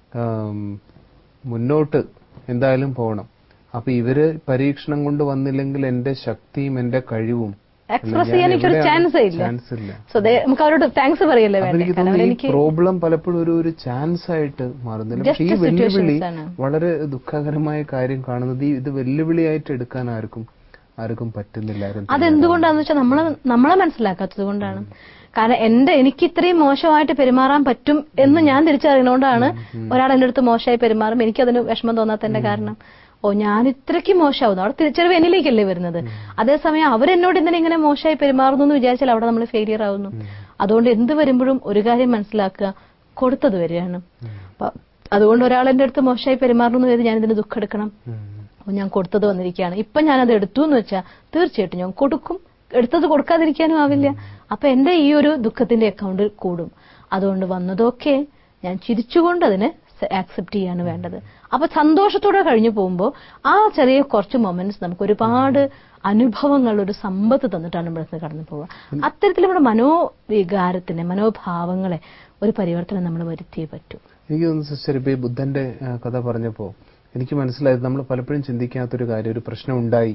മുന്നോട്ട് എന്തായാലും പോകണം. അപ്പൊ ഇവര് പരീക്ഷണം കൊണ്ട് വന്നില്ലെങ്കിൽ എന്റെ ശക്തിയും എന്റെ കഴിവും എക്സ്പ്രസ് ചെയ്യാൻ എനിക്കൊരു ചാൻസ് ഇല്ല. സോ നമുക്ക് അവരോട് താങ്ക്സ് പറയല്ലേ വേണ്ടത്. പ്രോബ്ലം പലപ്പോഴും ഒരു ഒരു ചാൻസ് ആയിട്ട് മാറുന്നില്ല. ഈ വെല്ലുവിളി വളരെ ദുഃഖകരമായ കാര്യം കാണുന്നത് ഇത് വെല്ലുവിളിയായിട്ട് എടുക്കാൻ ആർക്കും ആർക്കും പറ്റുന്നില്ല. അതെന്തുകൊണ്ടാന്ന് വെച്ചാൽ നമ്മളെ നമ്മളെ മനസ്സിലാക്കാത്തത് കൊണ്ടാണ്. കാരണം എന്റെ എനിക്ക് ഇത്രയും മോശമായിട്ട് പെരുമാറാൻ പറ്റും എന്ന് ഞാൻ തിരിച്ചറിയുന്നതുകൊണ്ടാണ് ഒരാൾ എന്റെ അടുത്ത് മോശമായി പെരുമാറും എനിക്കതിന് വിഷമം തോന്നാത്തതിന്റെ കാരണം. ഓ ഞാൻ ഇത്രയ്ക്ക് മോശമാവുന്നു, അവിടെ തിരിച്ചറിവ് എന്നിലേക്കല്ലേ വരുന്നത്. അതേസമയം അവരെന്നോട് എന്തിനാ ഇങ്ങനെ മോശമായി പെരുമാറുന്നു എന്ന് വിചാരിച്ചാൽ അവിടെ നമ്മൾ ഫെയിലിയർ ആവുന്നു. അതുകൊണ്ട് എന്ത് വരുമ്പോഴും ഒരു കാര്യം മനസ്സിലാക്കുക, കൊടുത്തത് വരികയാണ്. അതുകൊണ്ട് ഒരാൾ എന്റെ അടുത്ത് മോശമായി പെരുമാറുന്നു എന്ന് കരുതി ഞാൻ ഇതിന് ദുഃഖം എടുക്കണം. ഞാൻ കൊടുത്തത് വന്നിരിക്കുകയാണ്, ഇപ്പൊ ഞാനത് എടുത്തു എന്ന് വെച്ചാൽ തീർച്ചയായിട്ടും ഞാൻ കൊടുക്കും, എടുത്തത് കൊടുക്കാതിരിക്കാനും ആവില്ല. അപ്പൊ എന്റെ ഈ ഒരു ദുഃഖത്തിന്റെ അക്കൗണ്ട് കൂടും. അതുകൊണ്ട് വന്നതൊക്കെ ഞാൻ ചിരിച്ചുകൊണ്ട് അതിനെ ആക്സെപ്റ്റ് ചെയ്യാണ് വേണ്ടത്. അപ്പൊ സന്തോഷത്തോടെ കഴിഞ്ഞു പോകുമ്പോൾ ആ ചെറിയ കുറച്ച് മൊമെന്റ്സ് നമുക്ക് ഒരുപാട് അനുഭവങ്ങൾ, ഒരു സമ്പത്ത് തന്നിട്ടാണ് നമ്മുടെ കടന്നു പോവുക. അത്തരത്തിൽ നമ്മുടെ മനോവികാരത്തിനെ, മനോഭാവങ്ങളെ ഒരു പരിവർത്തനം നമ്മൾ വരുത്തിയേ പറ്റൂ. എനിക്ക് തോന്നുന്നു സിസ്റ്റർ, ഇപ്പൊ ഈ ബുദ്ധന്റെ കഥ പറഞ്ഞപ്പോ എനിക്ക് മനസ്സിലായത് നമ്മൾ പലപ്പോഴും ചിന്തിക്കാത്തൊരു കാര്യം, ഒരു പ്രശ്നം ഉണ്ടായി,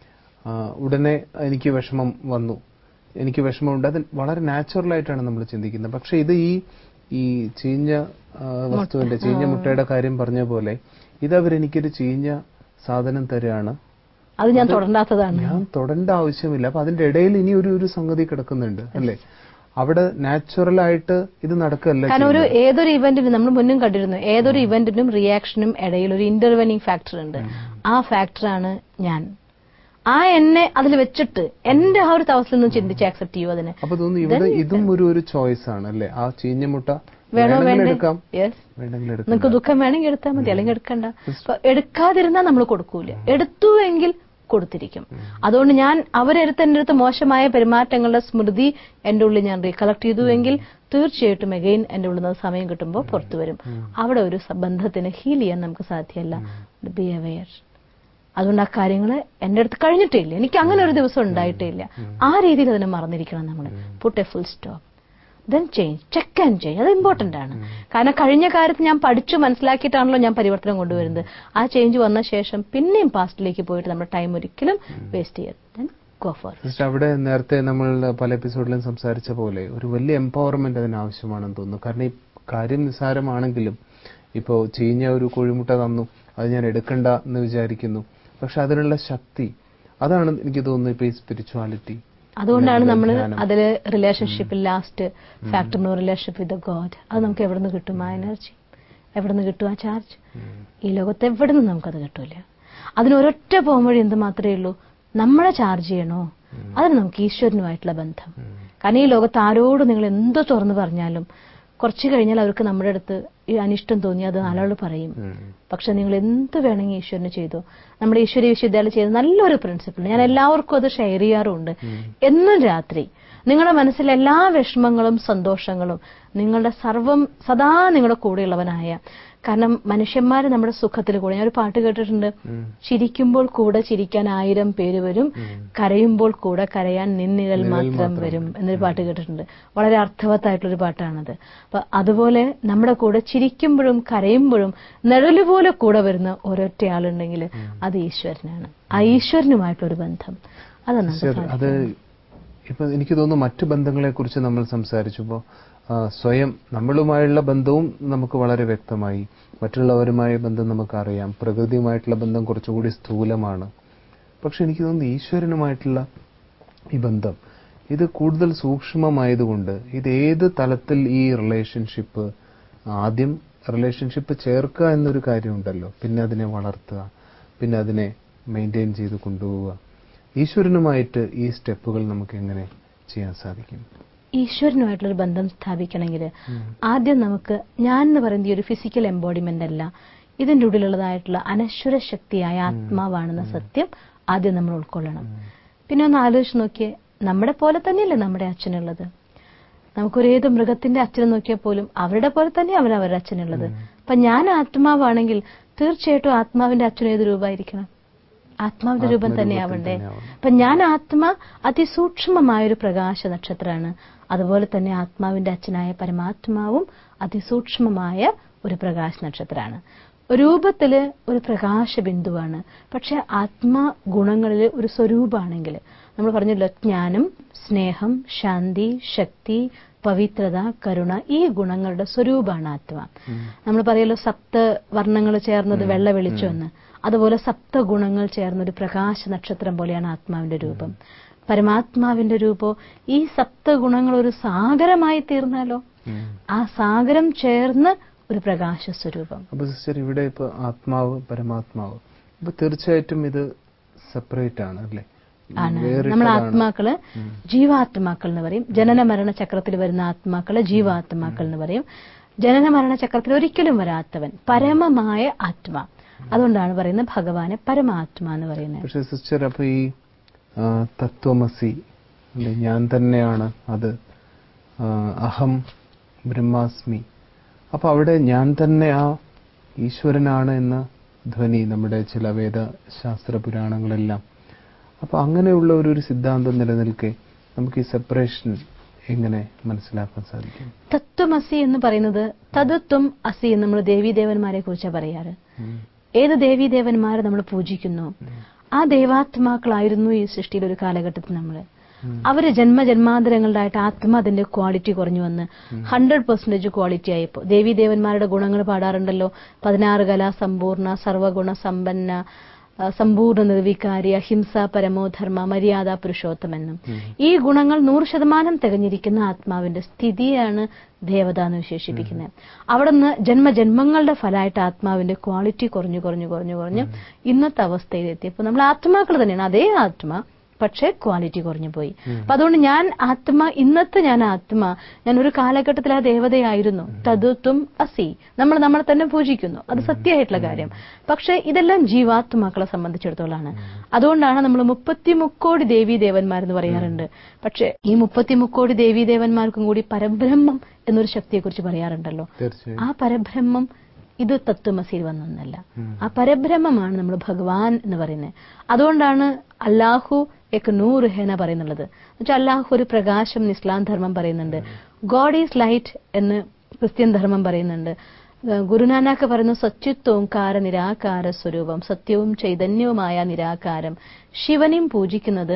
ഉടനെ എനിക്ക് വിഷമം വന്നു, എനിക്ക് വിഷമമുണ്ട്, അത് വളരെ നാച്ചുറൽ ആയിട്ടാണ് നമ്മൾ ചിന്തിക്കുന്നത്. പക്ഷെ ഇത് ഈ ഈ ചീഞ്ഞ വസ്തുവിന്റെ, ചീഞ്ഞ മുട്ടയുടെ കാര്യം പറഞ്ഞ പോലെ ഇതവരെനിക്കൊരു ചീഞ്ഞ സാധനം തരാണ്, അത് ഞാൻ തൊടണ്ടാത്തതാണ്, ഞാൻ തൊടേണ്ട ആവശ്യമില്ല. അപ്പൊ അതിന്റെ ഇടയിൽ ഇനി ഒരു ഒരു സംഗതി കിടക്കുന്നുണ്ട് അല്ലേ? അവിടെ നാച്ചുറൽ ആയിട്ട് ഇത് നടക്കല്ല. കാരണം ഒരു ഏതൊരു ഇവന്റിനും നമ്മൾ മുന്നും കണ്ടിരുന്നു, ഏതൊരു ഇവന്റിനും റിയാക്ഷനും ഇടയിൽ ഒരു ഇന്റർവെനിങ് ഫാക്ടർ ഉണ്ട്. ആ ഫാക്ടറാണ് ഞാൻ. ആ എന്നെ അതിൽ വെച്ചിട്ട് എന്റെ ആ ഒരു അവസ്ഥയിൽ നിന്ന് ചിന്തിച്ച് ആക്സെപ്റ്റ് ചെയ്യൂ അതിനെ. അപ്പൊ തോന്നുന്നു ഇവിടെ ഇതും ഒരു ഒരു ചോയ്സ് ആണ് അല്ലേ? ആ ചീഞ്ഞ മുട്ട വേണോ വേണ്ട, നിങ്ങൾക്ക് ദുഃഖം വേണമെങ്കിൽ എടുത്താൽ മതി, അല്ലെങ്കിൽ എടുക്കണ്ട. എടുക്കാതിരുന്നാൽ നമ്മൾ കൊടുക്കൂല, എടുത്തുവെങ്കിൽ കൊടുത്തിരിക്കും. അതുകൊണ്ട് ഞാൻ അവരെടുത്ത് എന്റെ അടുത്ത് മോശമായ പെരുമാറ്റങ്ങളുടെ സ്മൃതി എന്റെ ഉള്ളിൽ ഞാൻ റീകളക്ട് ചെയ്തുവെങ്കിൽ തീർച്ചയായിട്ടും എഗെയിൻ എന്റെ ഉള്ളിൽ നിന്ന് സമയം കിട്ടുമ്പോൾ പുറത്തു വരും. അവിടെ ഒരു ബന്ധത്തിന് ഹീൽ ചെയ്യാൻ നമുക്ക് സാധ്യമല്ല. Be aware. അതുകൊണ്ട് ആ കാര്യങ്ങൾ എന്റെ അടുത്ത് കഴിഞ്ഞിട്ടേ ഇല്ല, എനിക്ക് അങ്ങനെ ഒരു ദിവസം ഉണ്ടായിട്ടേ ഇല്ല. ആ രീതിയിൽ അതിനെ മറന്നിരിക്കണം നമ്മൾ. Put a full stop, then change, check and change. അത് ഇമ്പോർട്ടന്റ് ആണ്. കാരണം കഴിഞ്ഞ കാര്യത്തിൽ ഞാൻ പഠിച്ചു മനസ്സിലാക്കിയിട്ടാണല്ലോ ഞാൻ പരിവർത്തനം കൊണ്ടുവരുന്നത്. ആ ചേഞ്ച് വന്ന ശേഷം പിന്നെയും പാസ്റ്റിലേക്ക് പോയിട്ട് നമ്മുടെ ടൈം ഒരിക്കലും വേസ്റ്റ് ചെയ്യരുത്. Go for it. അവിടെ നേരത്തെ നമ്മൾ പല എപ്പിസോഡിലും സംസാരിച്ച പോലെ ഒരു വലിയ എംപവർമെന്റ് അതിന് ആവശ്യമാണെന്ന് തോന്നുന്നു. കാരണം ഈ കാര്യം നിസ്സാരമാണെങ്കിലും ഇപ്പോ ചീഞ്ഞ ഒരു കോഴിമുട്ട തന്നു, അത് ഞാൻ എടുക്കണ്ട എന്ന് വിചാരിക്കുന്നു. പക്ഷെ അതിനുള്ള ശക്തി, അതാണ് എനിക്ക് തോന്നുന്നു ഇപ്പൊ ഈ സ്പിരിച്വാലിറ്റി. അതുകൊണ്ടാണ് നമ്മൾ അതിൽ റിലേഷൻഷിപ്പിൽ last factor relationship with God. അത് നമുക്ക് എവിടെ നിന്ന് കിട്ടും? ആ എനർജി എവിടെ നിന്ന് കിട്ടും? ആ ചാർജ് ഈ ലോകത്ത് എവിടെ നിന്ന് നമുക്കത് കിട്ടൂല. അതിനൊരൊറ്റ പോകുമ്പോഴേ എന്ത് മാത്രമേ ഉള്ളൂ, നമ്മളെ ചാർജ് ചെയ്യണോ, അതിന് നമുക്ക് ഈശ്വരനുമായിട്ടുള്ള ബന്ധം. കാരണം ഈ ലോകത്ത് ആരോട് നിങ്ങൾ എന്തോ തുറന്നു പറഞ്ഞാലും കുറച്ചു കഴിഞ്ഞാൽ അവർക്ക് നമ്മുടെ അടുത്ത് ഈ അനിഷ്ടം തോന്നി അത് നാലാൾ പറയും. പക്ഷെ നിങ്ങൾ എന്ത് വേണമെങ്കിൽ ഈശ്വരന് ചെയ്തു. നമ്മുടെ ഈശ്വരീയ വിശ്വവിദ്യാലയം ചെയ്ത നല്ലൊരു പ്രിൻസിപ്പിൾ ഞാൻ എല്ലാവർക്കും അത് ഷെയർ ചെയ്യാറുണ്ട്. എന്നും രാത്രി നിങ്ങളുടെ മനസ്സിലെ എല്ലാ വിഷമങ്ങളും സന്തോഷങ്ങളും നിങ്ങളുടെ സർവം സദാ നിങ്ങളുടെ കൂടെയുള്ളവനായ, കാരണം മനുഷ്യന്മാര് നമ്മുടെ സുഖത്തിൽ കൂടെ, ഞാൻ ഒരു പാട്ട് കേട്ടിട്ടുണ്ട്, ചിരിക്കുമ്പോൾ കൂടെ ചിരിക്കാൻ ആയിരം പേര് വരും, കരയുമ്പോൾ കൂടെ കരയാൻ നിന്നിഴൽ മാത്രം വരും എന്നൊരു പാട്ട് കേട്ടിട്ടുണ്ട്. വളരെ അർത്ഥവത്തായിട്ടുള്ളൊരു പാട്ടാണത്. അപ്പൊ അതുപോലെ നമ്മുടെ കൂടെ ചിരിക്കുമ്പോഴും കരയുമ്പോഴും നിഴലുപോലെ കൂടെ വരുന്ന ഒരൊറ്റ ആളുണ്ടെങ്കിൽ അത് ഈശ്വരനാണ്. ആ ഈശ്വരനുമായിട്ടൊരു ബന്ധം അതാണ്. അത് ഇപ്പൊ എനിക്ക് തോന്നുന്നു മറ്റു ബന്ധങ്ങളെ കുറിച്ച് നമ്മൾ സംസാരിച്ചപ്പോൾ സ്വയം നമ്മളുമായുള്ള ബന്ധവും നമുക്ക് വളരെ വ്യക്തമായി, മറ്റുള്ളവരുമായ ബന്ധം നമുക്കറിയാം, പ്രകൃതിയുമായിട്ടുള്ള ബന്ധം കുറച്ചുകൂടി സ്ഥൂലമാണ്. പക്ഷെ എനിക്ക് തോന്നുന്നു ഈശ്വരനുമായിട്ടുള്ള ഈ ബന്ധം ഇത് കൂടുതൽ സൂക്ഷ്മമായതുകൊണ്ട് ഇത് ഏത് തലത്തിൽ ഈ റിലേഷൻഷിപ്പ്, ആദ്യം റിലേഷൻഷിപ്പ് ചേർക്കുക എന്നൊരു കാര്യമുണ്ടല്ലോ, പിന്നെ അതിനെ വളർത്തുക, പിന്നെ അതിനെ മെയിൻറ്റെയിൻ ചെയ്ത് കൊണ്ടുപോവുക. ഈശ്വരനുമായിട്ട് ഈ സ്റ്റെപ്പുകൾ നമുക്ക് എങ്ങനെ ചെയ്യാൻ സാധിക്കും? ഈശ്വരനുമായിട്ടുള്ളൊരു ബന്ധം സ്ഥാപിക്കണമെങ്കിൽ ആദ്യം നമുക്ക് ഞാൻ എന്ന് പറയുന്നത് ഈ ഒരു ഫിസിക്കൽ എംബോഡിമെന്റ് അല്ല, ഇതിൻ്റെ ഉള്ളിലുള്ളതായിട്ടുള്ള അനശ്വര ശക്തിയായ ആത്മാവാണെന്ന സത്യം ആദ്യം നമ്മൾ ഉൾക്കൊള്ളണം. പിന്നെ ഒന്ന് ആലോചിച്ച് നോക്കിയേ, നമ്മുടെ പോലെ തന്നെയല്ലേ നമ്മുടെ അച്ഛനുള്ളത്. നമുക്കൊരേത് മൃഗത്തിന്റെ അച്ഛനെ നോക്കിയാൽ പോലും അവരുടെ പോലെ തന്നെ അവൻ അവരുടെ അച്ഛനുള്ളത്. അപ്പൊ ഞാൻ ആത്മാവാണെങ്കിൽ തീർച്ചയായിട്ടും ആത്മാവിന്റെ അച്ഛൻ ഏത് രൂപമായിരിക്കണം? ആത്മാവിന്റെ രൂപം തന്നെയാവണ്ടേ? അപ്പൊ ഞാൻ ആത്മ അതിസൂക്ഷ്മമായൊരു പ്രകാശ നക്ഷത്രമാണ്. അതുപോലെ തന്നെ ആത്മാവിന്റെ അച്ഛനായ പരമാത്മാവും അതിസൂക്ഷ്മമായ ഒരു പ്രകാശ നക്ഷത്രമാണ്. രൂപത്തില് ഒരു പ്രകാശ ബിന്ദുവാണ്. പക്ഷെ ആത്മാ ഗുണങ്ങളില് ഒരു സ്വരൂപമാണെങ്കിൽ നമ്മൾ പറഞ്ഞല്ലോ, ജ്ഞാനം, സ്നേഹം, ശാന്തി, ശക്തി, പവിത്രത, കരുണ, ഈ ഗുണങ്ങളുടെ സ്വരൂപമാണ് ആത്മ. നമ്മൾ പറയല്ലോ സപ്ത വർണ്ണങ്ങൾ ചേർന്നത് വെള്ള വെളിച്ചമെന്ന്. അതുപോലെ സപ്ത ഗുണങ്ങൾ ചേർന്നൊരു പ്രകാശ നക്ഷത്രം പോലെയാണ് ആത്മാവിന്റെ രൂപം. പരമാത്മാവിന്റെ രൂപം ഈ സപ്ത ഗുണങ്ങൾ ഒരു സാഗരമായി തീർന്നാലോ, ആ സാഗരം ചേർന്ന് ഒരു പ്രകാശ സ്വരൂപം. അപ്പൊ സിസ്റ്റർ, ഇവിടെ ഇപ്പൊ ആത്മാവ് പരമാത്മാവ്, അപ്പൊ തീർച്ചയായിട്ടും ഇത് സെപ്പറേറ്റ് ആണ് അല്ലേ? ആണ്. നമ്മൾ ആത്മാക്കള് ജീവാത്മാക്കൾ എന്ന് പറയും. ജനന മരണ ചക്രത്തിൽ വരുന്ന ആത്മാക്കള് ജീവാത്മാക്കൾ എന്ന് പറയും. ജനന മരണ ചക്രത്തിൽ ഒരിക്കലും വരാത്തവൻ പരമമായ ആത്മാ. അതുകൊണ്ടാണ് പറയുന്നത് ഭഗവാനെ പരമാത്മാ എന്ന് പറയുന്നത്. പക്ഷെ സിസ്റ്റർ, അപ്പൊ ഈ തത്വമസി ഞാൻ തന്നെയാണ്, അത് അഹം ബ്രഹ്മാസ്മി, അപ്പൊ അവിടെ ഞാൻ തന്നെ ആ ഈശ്വരനാണ് എന്ന ധ്വനി നമ്മുടെ ചില വേദശാസ്ത്ര പുരാണങ്ങളെല്ലാം. അപ്പൊ അങ്ങനെയുള്ള ഒരു ഒരു സിദ്ധാന്തം നിലനിൽക്കെ നമുക്ക് ഈ സെപ്പറേഷൻ എങ്ങനെ മനസ്സിലാക്കാൻ സാധിക്കും? തത്വമസി എന്ന് പറയുന്നത് തത്വം അസി എന്ന് നമ്മൾ ദേവീദേവന്മാരെ കുറിച്ചാണ് പറയാറ്. ഏത് ദേവീദേവന്മാരെ നമ്മൾ പൂജിക്കുന്നു ആ ദൈവാത്മാക്കളായിരുന്നു ഈ സൃഷ്ടിയിൽ ഒരു കാലഘട്ടത്തിൽ നമ്മൾ. അവര് ജന്മജന്മാന്തരങ്ങളുടെയായിട്ട് ആത്മ അതിന്റെ ക്വാളിറ്റി കുറഞ്ഞു വന്ന് ഹൺഡ്രഡ് പെർസെന്റേജ് ക്വാളിറ്റി ആയപ്പോ ദേവീദേവന്മാരുടെ ഗുണങ്ങൾ പാടാറുണ്ടല്ലോ. പതിനാറ് കലാ സമ്പൂർണ്ണ, സർവഗുണ സമ്പന്ന, സമ്പൂർണ്ണ നിർവികാരി, അഹിംസ, പരമോധർമ്മ, മര്യാദ, പുരുഷോത്തമെന്നും. ഈ ഗുണങ്ങൾ നൂറ് ശതമാനം തികഞ്ഞിരിക്കുന്ന ആത്മാവിന്റെ സ്ഥിതിയാണ് ദേവത എന്ന് വിശേഷിപ്പിക്കുന്നത്. അവിടെ നിന്ന് ജന്മജന്മങ്ങളുടെ ഫലമായിട്ട് ആത്മാവിന്റെ ക്വാളിറ്റി കുറഞ്ഞു കുറഞ്ഞു കുറഞ്ഞു കുറഞ്ഞ് ഇന്നത്തെ അവസ്ഥയിലെത്തിയപ്പോൾ നമ്മൾ ആത്മാക്കൾ തന്നെയാണ്, അതേ ആത്മ, പക്ഷേ ക്വാളിറ്റി കുറഞ്ഞു പോയി. അപ്പൊ അതുകൊണ്ട് ഞാൻ ആത്മ, ഇന്നത്തെ ഞാൻ ആത്മ, ഞാൻ ഒരു കാലഘട്ടത്തിൽ ആ ദേവതയായിരുന്നു. തത്വം അസി, നമ്മൾ നമ്മളെ തന്നെ പൂജിക്കുന്നു, അത് സത്യമായിട്ടുള്ള കാര്യം. പക്ഷെ ഇതെല്ലാം ജീവാത്മാക്കളെ സംബന്ധിച്ചിടത്തോളാണ്. അതുകൊണ്ടാണ് നമ്മൾ മുപ്പത്തി മുക്കോടി ദേവീ ദേവന്മാരെന്ന് പറയാറുണ്ട്. പക്ഷെ ഈ മുപ്പത്തി മുക്കോടി ദേവീ ദേവന്മാർക്കും കൂടി പരബ്രഹ്മം എന്നൊരു ശക്തിയെക്കുറിച്ച് പറയാറുണ്ടല്ലോ. ആ പരബ്രഹ്മം ഇത് തത്വമസിയിൽ വന്നൊന്നല്ല. ആ പരബ്രഹ്മമാണ് നമ്മൾ ഭഗവാൻ എന്ന് പറയുന്നത്. അതുകൊണ്ടാണ് അല്ലാഹു എക്ക് നൂറ് ഹെന പറയുന്നുള്ളത്. എന്നുവെച്ചാൽ അല്ലാഹു ഒരു പ്രകാശം എന്ന് ഇസ്ലാം ധർമ്മം പറയുന്നുണ്ട്. ഗോഡ് ഈസ് ലൈറ്റ് എന്ന് ക്രിസ്ത്യൻ ധർമ്മം പറയുന്നുണ്ട്. ഗുരുനാനാക്ക് പറയുന്നു സച്ചിത്തോങ്കാര നിരാകാര സ്വരൂപം, സത്യവും ചൈതന്യവുമായ നിരാകാരം. ശിവനെയും പൂജിക്കുന്നത്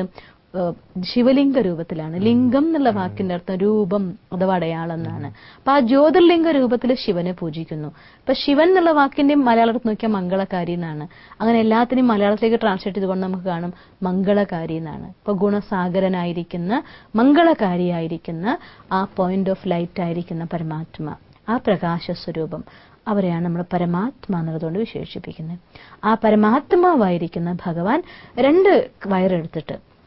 ശിവലിംഗ രൂപത്തിലാണ്. ലിംഗം എന്നുള്ള വാക്കിന്റെ അർത്ഥം രൂപം അഥവാ അടയാളം എന്നാണ്. അപ്പൊ ആ ജ്യോതിർലിംഗ രൂപത്തിൽ ശിവനെ പൂജിക്കുന്നു. അപ്പൊ ശിവൻ എന്നുള്ള വാക്കിന്റെ മലയാളത്തിൽ നോക്കിയാൽ മംഗളകാരി എന്നാണ്. അങ്ങനെ എല്ലാത്തിനെയും മലയാളത്തിലേക്ക് ട്രാൻസ്ലേറ്റ് ചെയ്തുകൊണ്ട് നമുക്ക് കാണും മംഗളകാരി എന്നാണ്. ഇപ്പൊ ഗുണസാഗരനായിരിക്കുന്ന മംഗളകാരിയായിരിക്കുന്ന ആ പോയിന്റ് ഓഫ് ലൈറ്റ് ആയിരിക്കുന്ന പരമാത്മ, ആ പ്രകാശ സ്വരൂപം, അവരെയാണ് നമ്മൾ പരമാത്മ എന്നുള്ളതുകൊണ്ട് വിശേഷിപ്പിക്കുന്നത്. ആ പരമാത്മാവായിരിക്കുന്ന ഭഗവാൻ രണ്ട് വയറെടുത്തിട്ട്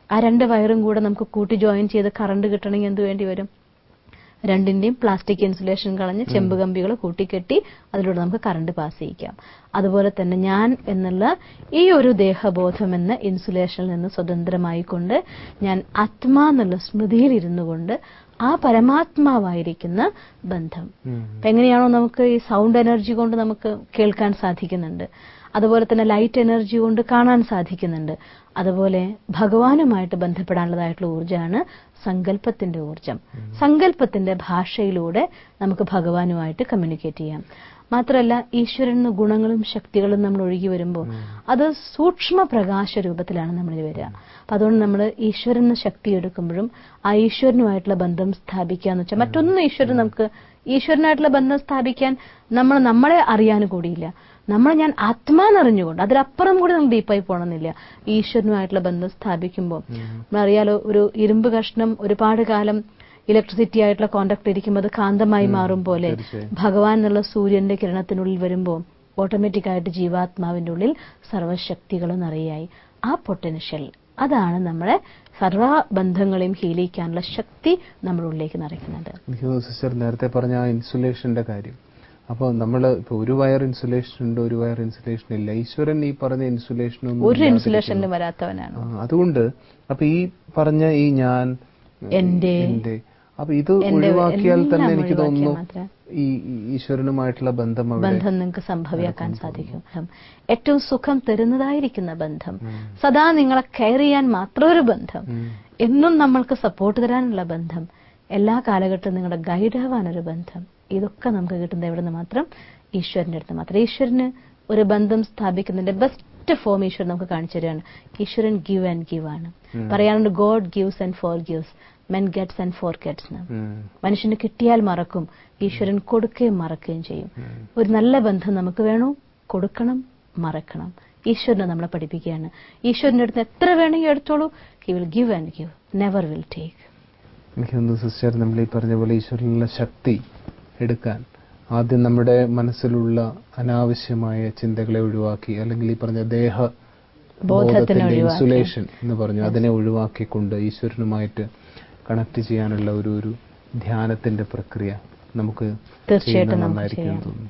ആ രണ്ട് വയറും കൂടെ നമുക്ക് കൂട്ടി ജോയിൻ ചെയ്ത് കറണ്ട് കിട്ടണമെങ്കിൽ എന്ത് വേണ്ടി വരും? രണ്ടിന്റെയും പ്ലാസ്റ്റിക് ഇൻസുലേഷൻ കളഞ്ഞ് ചെമ്പ് കമ്പികൾ കൂട്ടിക്കെട്ടി അതിലൂടെ നമുക്ക് കറണ്ട് പാസ് ചെയ്യിക്കാം. അതുപോലെ തന്നെ ഞാൻ എന്നുള്ള ഈ ഒരു ദേഹബോധം എന്ന ഇൻസുലേഷനിൽ നിന്ന് സ്വതന്ത്രമായിക്കൊണ്ട് ഞാൻ ആത്മാ എന്നുള്ള സ്മൃതിയിൽ ഇരുന്നു കൊണ്ട് ആ പരമാത്മാവായിരിക്കുന്ന ബന്ധം എങ്ങനെയാണോ നമുക്ക് ഈ സൗണ്ട് എനർജി കൊണ്ട് നമുക്ക് കേൾക്കാൻ സാധിക്കുന്നുണ്ട്, അതുപോലെ തന്നെ ലൈറ്റ് എനർജി കൊണ്ട് കാണാൻ സാധിക്കുന്നുണ്ട്, അതുപോലെ ഭഗവാനുമായിട്ട് ബന്ധപ്പെടാനുള്ളതായിട്ടുള്ള ഊർജ്ജമാണ് സങ്കല്പത്തിന്റെ ഊർജ്ജം. സങ്കല്പത്തിന്റെ ഭാഷയിലൂടെ നമുക്ക് ഭഗവാനുമായിട്ട് കമ്മ്യൂണിക്കേറ്റ് ചെയ്യാം. മാത്രമല്ല ഈശ്വരന് ഗുണങ്ങളും ശക്തികളും നമ്മൾ ഒഴുകി വരുമ്പോൾ അത് സൂക്ഷ്മ പ്രകാശ രൂപത്തിലാണ് നമ്മളിൽ വരിക. അപ്പം അതുകൊണ്ട് നമ്മൾ ഈശ്വരന് ശക്തി എടുക്കുമ്പോഴും ആ ഈശ്വരനുമായിട്ടുള്ള ബന്ധം സ്ഥാപിക്കുക എന്ന് വെച്ചാൽ മറ്റൊന്നും ഈശ്വരൻ നമുക്ക് ഈശ്വരനായിട്ടുള്ള ബന്ധം സ്ഥാപിക്കാൻ നമ്മൾ നമ്മളെ അറിയാൻ കൂടിയില്ല. നമ്മൾ ഞാൻ ആത്മാന്നറിഞ്ഞുകൊണ്ട് അതിലപ്പുറം കൂടി നമ്മൾ ഡീപ്പായി പോകണമെന്നില്ല. ഈശ്വരനുമായിട്ടുള്ള ബന്ധം സ്ഥാപിക്കുമ്പോൾ നമ്മളറിയാലോ, ഒരു ഇരുമ്പ് കഷ്ണം ഒരുപാട് കാലം ഇലക്ട്രിസിറ്റി ആയിട്ടുള്ള കോണ്ടാക്ട് ഇരിക്കുമ്പോൾ അത് കാന്തമായി മാറും പോലെ ഭഗവാൻ എന്നുള്ള സൂര്യന്റെ കിരണത്തിനുള്ളിൽ വരുമ്പോൾ ഓട്ടോമാറ്റിക്കായിട്ട് ജീവാത്മാവിന്റെ ഉള്ളിൽ സർവ്വശക്തികളും നിറയായി. ആ പൊട്ടൻഷ്യൽ അതാണ് നമ്മളെ സർവ്വബന്ധങ്ങളെയും ഹീലിക്കാനുള്ള ശക്തി നമ്മുടെ ഉള്ളിലേക്ക് നിറയ്ക്കുന്നത്. സിസ്റ്റർ നേരത്തെ പറഞ്ഞ ആ ഇൻസുലേഷന്റെ കാര്യം, അപ്പോൾ നമ്മൾ ഇപ്പൊ ഒരു വയർ ഇൻസുലേഷൻ ഉണ്ട്, ഒരു വയർ ഇൻസുലേഷൻ ഇല്ല. ഈശ്വരൻ ഈ പറഞ്ഞ ഇൻസുലേഷനൊന്നും ഒരു ഇൻസുലേഷനിലും വരാത്തവനാണ്. അതുകൊണ്ട് അപ്പൊ ഈ പറഞ്ഞ ഈ ഞാൻ എന്റെ അപ്പൊ ഇത് ഒഴിവാക്കിയാൽ തന്നെ എനിക്ക് തോന്നുന്നു ഈ ഈശ്വരനുമായിട്ടുള്ള ബന്ധം ബന്ധം നിങ്ങൾക്ക് സംഭവിക്കാൻ സാധിക്കും. ഏറ്റവും സുഖം തരുന്നതായിരിക്കുന്ന ബന്ധം, സദാ നിങ്ങളെ കെയർ ചെയ്യാൻ മാത്രം ഒരു ബന്ധം, എന്നും നമ്മൾക്ക് സപ്പോർട്ട് തരാനുള്ള ബന്ധം, എല്ലാ കാലഘട്ടവും നിങ്ങളുടെ ഗൈഡ് ആവാനൊരു ബന്ധം, ഇതൊക്കെ നമുക്ക് കിട്ടുന്നത് എവിടെ നിന്ന് മാത്രം? ഈശ്വരന്റെ അടുത്ത് മാത്രം. ഈശ്വരന് ഒരു ബന്ധം സ്ഥാപിക്കുന്നതിന്റെ ബെസ്റ്റ് ഫോം ഈശ്വരൻ നമുക്ക് കാണിച്ചു തരികയാണ്. ഈശ്വരൻ ഗിവ് ആൻഡ് ഗിവ് ആണ്. പറയാനുണ്ട് God gives and forgives, men gets and forgets. മനുഷ്യന് കിട്ടിയാൽ മറക്കും, ഈശ്വരൻ കൊടുക്കുകയും മറക്കുകയും ചെയ്യും. ഒരു നല്ല ബന്ധം നമുക്ക് വേണോ? കൊടുക്കണം, മറക്കണം. ഈശ്വരനെ നമ്മളെ പഠിപ്പിക്കുകയാണ്. ഈശ്വരന്റെ അടുത്ത് എത്ര വേണമെങ്കിൽ എടുത്തോളൂ, he will give and give, never will take. എനിക്ക് തോന്നുന്നു സിസ്റ്റർ നമ്മൾ ഈ പറഞ്ഞ പോലെ ഈശ്വരനുള്ള ശക്തി എടുക്കാൻ ആദ്യം നമ്മുടെ മനസ്സിലുള്ള അനാവശ്യമായ ചിന്തകളെ ഒഴിവാക്കി, അല്ലെങ്കിൽ ഈ പറഞ്ഞ ദേഹ ബോധത്തിന്റെ ഇൻസുലേഷൻ എന്ന് പറഞ്ഞു അതിനെ ഒഴിവാക്കിക്കൊണ്ട് ഈശ്വരനുമായിട്ട് കണക്ട് ചെയ്യാനുള്ള ഒരു ഒരു ധ്യാനത്തിന്റെ പ്രക്രിയ നമുക്ക് തീർച്ചയായിട്ടും നന്നായിരിക്കും തോന്നുന്നു.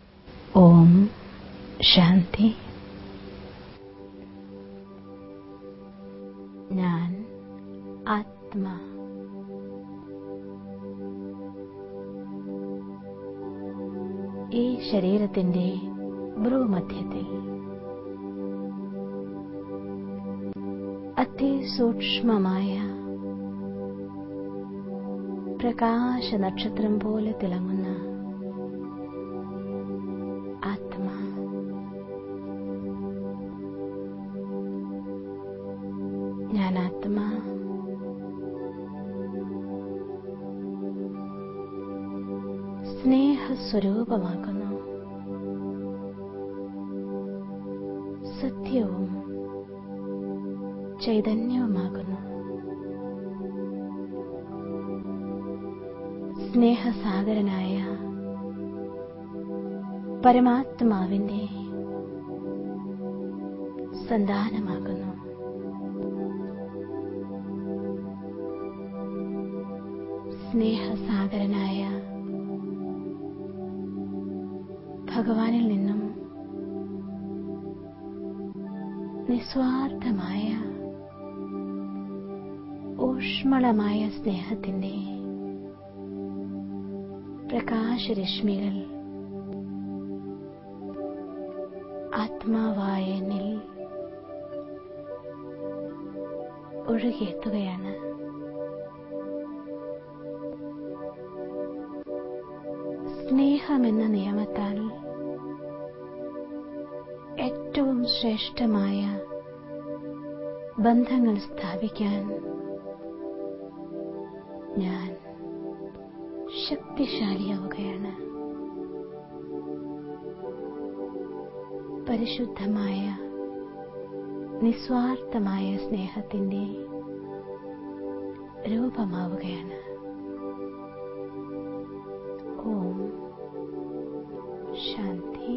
ഓം ശാന്തി. ഞാൻ ആത്മാ. ഈ ശരീരത്തിന്റെ ഭ്രൂമധ്യത്തിൽ അതിസൂക്ഷ്മമായ പ്രകാശ നക്ഷത്രം പോലെ തിളങ്ങുന്ന ആത്മാ. ഞാൻ ആത്മാ. സ്നേഹസ്വരൂപമാകുന്നു. സത്യവും ചൈതന്യവുമാകുന്നു. സ്നേഹസാഗരനായ പരമാത്മാവിന്റെ സന്താനമാകുന്നു. സ്നേഹസാഗരനായ ഭഗവാനിൽ നിന്നും നിസ്വാർത്ഥമായ ഊഷ്മളമായ സ്നേഹത്തിന്റെ പ്രകാശരശ്മികൾ ആത്മാവായ എന്നിൽ ഒഴുകിയെത്തുകയാണ്. സ്നേഹമെന്ന നിയമത്താൽ ഏറ്റവും ശ്രേഷ്ഠമായ ബന്ധങ്ങൾ സ്ഥാപിക്കാൻ ഞാൻ ശക്തിശാലിയാവുകയാണ്. പരിശുദ്ധമായ നിസ്വാർത്ഥമായ സ്നേഹത്തിന്റെ രൂപമാവുകയാണ്. ഓം ശാന്തി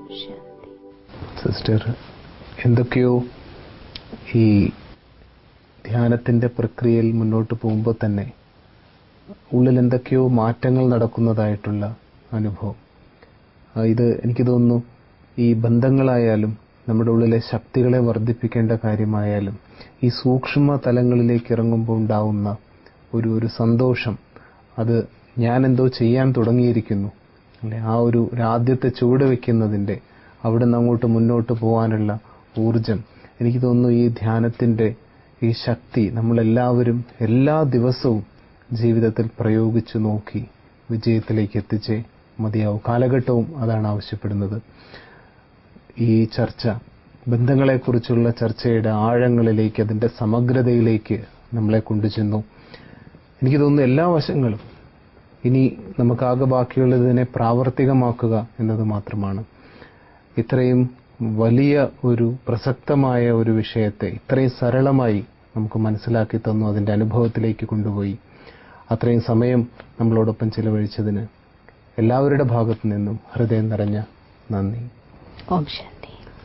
ശാന്തി. സിസ്റ്റർ എന്തൊക്കെയോ ഈ ധ്യാനത്തിന്റെ പ്രക്രിയയിൽ മുന്നോട്ട് പോകുമ്പോൾ തന്നെ ഉള്ളിൽ എന്തൊക്കെയോ മാറ്റങ്ങൾ നടക്കുന്നതായിട്ടുള്ള അനുഭവം. ഇത് എനിക്ക് തോന്നുന്നു ഈ ബന്ധങ്ങളായാലും നമ്മുടെ ഉള്ളിലെ ശക്തികളെ വർദ്ധിപ്പിക്കേണ്ട കാര്യമായാലും ഈ സൂക്ഷ്മ തലങ്ങളിലേക്ക് ഇറങ്ങുമ്പോൾ ഉണ്ടാവുന്ന ഒരു ഒരു സന്തോഷം, അത് ഞാൻ എന്തോ ചെയ്യാൻ തുടങ്ങിയിരിക്കുന്നു അല്ലെ, ആ ഒരു ആദ്യത്തെ ചുവട് വെക്കുന്നതിൻ്റെ അവിടെ നിന്ന് അങ്ങോട്ട് മുന്നോട്ട് പോകാനുള്ള ഊർജം, എനിക്ക് തോന്നുന്നു ഈ ധ്യാനത്തിന്റെ ഈ ശക്തി നമ്മളെല്ലാവരും എല്ലാ ദിവസവും ജീവിതത്തിൽ പ്രയോഗിച്ചു നോക്കി വിജയത്തിലേക്ക് എത്തിച്ചേ മതിയാവും. കാലഘട്ടവും അതാണ് ആവശ്യപ്പെടുന്നത്. ഈ ചർച്ച ബന്ധങ്ങളെക്കുറിച്ചുള്ള ചർച്ചയുടെ ആഴങ്ങളിലേക്ക്, അതിന്റെ സമഗ്രതയിലേക്ക് നമ്മളെ കൊണ്ടുചെന്നു. എനിക്ക് തോന്നുന്നു എല്ലാ വശങ്ങളും ഇനി നമുക്കാകെ ബാക്കിയുള്ളതിനെ പ്രാവർത്തികമാക്കുക എന്നത് മാത്രമാണ്. ഇത്രയും വലിയ ഒരു പ്രസക്തമായ ഒരു വിഷയത്തെ ഇത്രയും സരളമായി നമുക്ക് മനസ്സിലാക്കി തന്നു, അതിന്റെ അനുഭവത്തിലേക്ക് കൊണ്ടുപോയി. അത്രയും സമയം നമ്മളോടൊപ്പം ചിലവഴിച്ചതിന് എല്ലാവരുടെ ഭാഗത്തു നിന്നും ഹൃദയം നിറഞ്ഞ നന്ദി. ഓം ശാന്തി.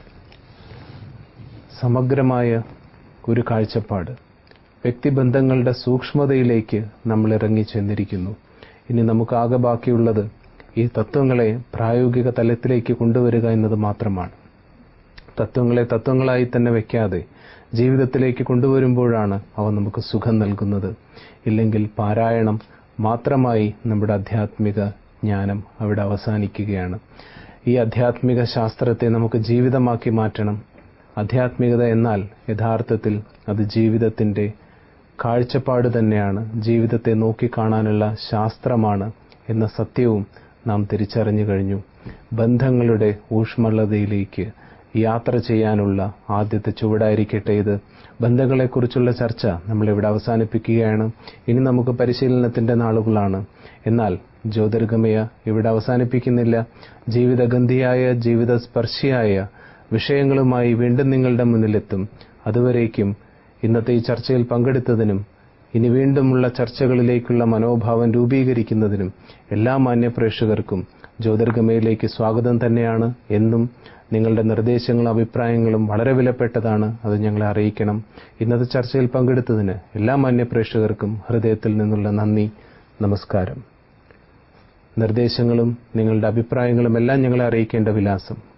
സമഗ്രമായ ഒരു കാഴ്ചപ്പാട്, വ്യക്തിബന്ധങ്ങളുടെ സൂക്ഷ്മതയിലേക്ക് നമ്മൾ ഇറങ്ങി ചെന്നിരിക്കുന്നു. ഇനി നമുക്കാകെ ബാക്കിയുള്ളത് ഈ തത്വങ്ങളെ പ്രായോഗിക തലത്തിലേക്ക് കൊണ്ടുവരിക എന്നത് മാത്രമാണ്. തത്വങ്ങളെ തത്വങ്ങളായി തന്നെ വെക്കാതെ ജീവിതത്തിലേക്ക് കൊണ്ടുവരുമ്പോഴാണ് അവ നമുക്ക് സുഖം നൽകുന്നത്. ഇല്ലെങ്കിൽ പാരായണം മാത്രമായി നമ്മുടെ ആധ്യാത്മിക ജ്ഞാനം അവിടെ അവസാനിക്കുകയാണ്. ഈ ആധ്യാത്മിക ശാസ്ത്രത്തെ നമുക്ക് ജീവിതമാക്കി മാറ്റണം. ആധ്യാത്മികത എന്നാൽ യഥാർത്ഥത്തിൽ അത് ജീവിതത്തിന്റെ കാഴ്ചപ്പാട് തന്നെയാണ്, ജീവിതത്തെ നോക്കിക്കാണാനുള്ള ശാസ്ത്രമാണ് എന്ന സത്യവും നാം തിരിച്ചറിഞ്ഞു കഴിഞ്ഞു. ബന്ധങ്ങളുടെ ഊഷ്മളതയിലേക്ക് യാത്ര ചെയ്യാനുള്ള ആദ്യത്തെ ചുവടായിരിക്കട്ടെ ഇത്. ബന്ധങ്ങളെക്കുറിച്ചുള്ള ചർച്ച നമ്മളിവിടെ അവസാനിപ്പിക്കുകയാണ്. ഇനി നമുക്ക് പരിശീലനത്തിന്റെ നാളുകളാണ്. എന്നാൽ ജ്യോതിർഗമയ ഇവിടെ അവസാനിപ്പിക്കുന്നില്ല. ജീവിതഗന്ധിയായ, ജീവിതസ്പർശിയായ വിഷയങ്ങളുമായി വീണ്ടും നിങ്ങളുടെ മുന്നിലെത്തും. അതുവരേക്കും ഇന്നത്തെ ഈ ചർച്ചയിൽ പങ്കെടുത്തതിനും ഇനി വീണ്ടുമുള്ള ചർച്ചകളിലേക്കുള്ള മനോഭാവം രൂപീകരിക്കുന്നതിനും എല്ലാ മാന്യപ്രേക്ഷകർക്കും ജ്യോതിർഗമയിലേക്ക് സ്വാഗതം തന്നെയാണ്. എന്നും നിങ്ങളുടെ നിർദ്ദേശങ്ങളും അഭിപ്രായങ്ങളും വളരെ വിലപ്പെട്ടതാണ്. അത് ഞങ്ങളെ അറിയിക്കണം. ഇന്നത്തെ ചർച്ചയിൽ പങ്കെടുത്തതിന് എല്ലാ മാന്യപ്രേക്ഷകർക്കും ഹൃദയത്തിൽ നിന്നുള്ള നന്ദി, നമസ്കാരം. നിർദ്ദേശങ്ങളും നിങ്ങളുടെ അഭിപ്രായങ്ങളും എല്ലാം ഞങ്ങളെ അറിയിക്കേണ്ട വിലാസം